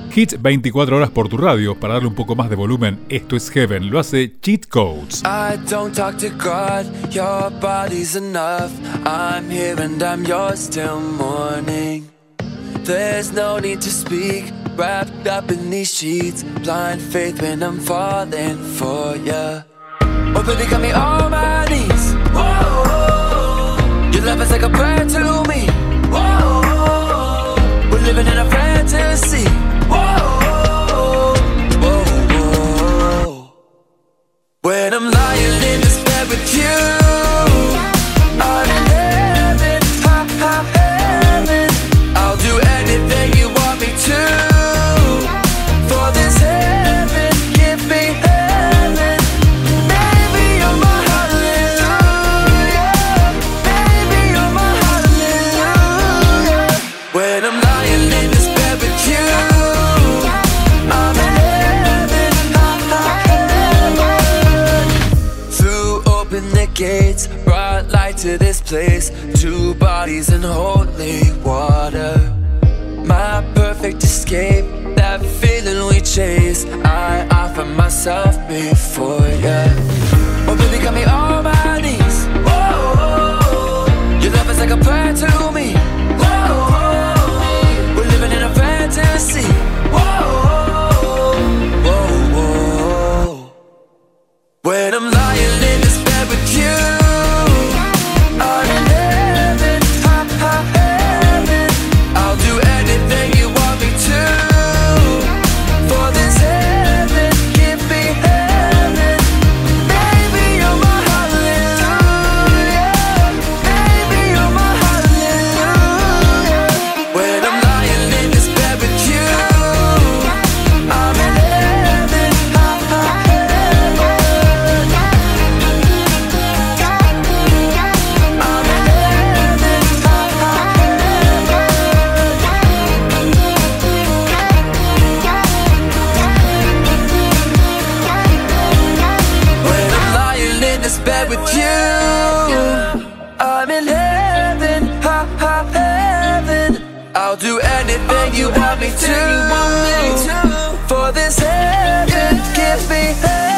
Hit 24 horas por tu radio. Para darle un poco más de volumen, esto es Heaven. Lo hace Cheat Codes. I don't talk to God, your body's enough. I'm here and I'm yours till morning. There's no need to speak, wrapped up in these sheets. Blind faith when I'm falling for ya. Oh baby, got me on my knees. Whoa, your love is like a prayer to me. Whoa, we're living in a fantasy. Whoa, whoa, whoa. When I'm lying in this bed with you, I'm in heaven, ha, ha, heaven. I'll do anything you want me to. For this heaven, give me heaven. Baby, you're my hallelujah. Baby, you're my hallelujah. When I'm lying in this bed with you, I'm in heaven, ha, ha, heaven. Through open the gates, brought light to this place. Two bodies in holy water. My perfect escape, that feeling we chase. I offer myself before ya. Oh baby, got me on my knees. Whoa, your love is like a prayer to me. Whoa, we're living in a fantasy. Whoa, whoa, whoa. When I'm lying in this bed with you, I'm in heaven, ha, ha, heaven. I'll do anything you want me to. For this heaven, give me heaven. Baby, you're my hallelujah. Baby, you're my hallelujah. When I'm lying in this bed with you, I'm in heaven, ha, ha, heaven. I'm in heaven, ha, ha, heaven. When I'm lying in this bed with you, I'm in heaven, ha, ha, heaven. I'll do anything you want me to. For this heaven, give me heaven.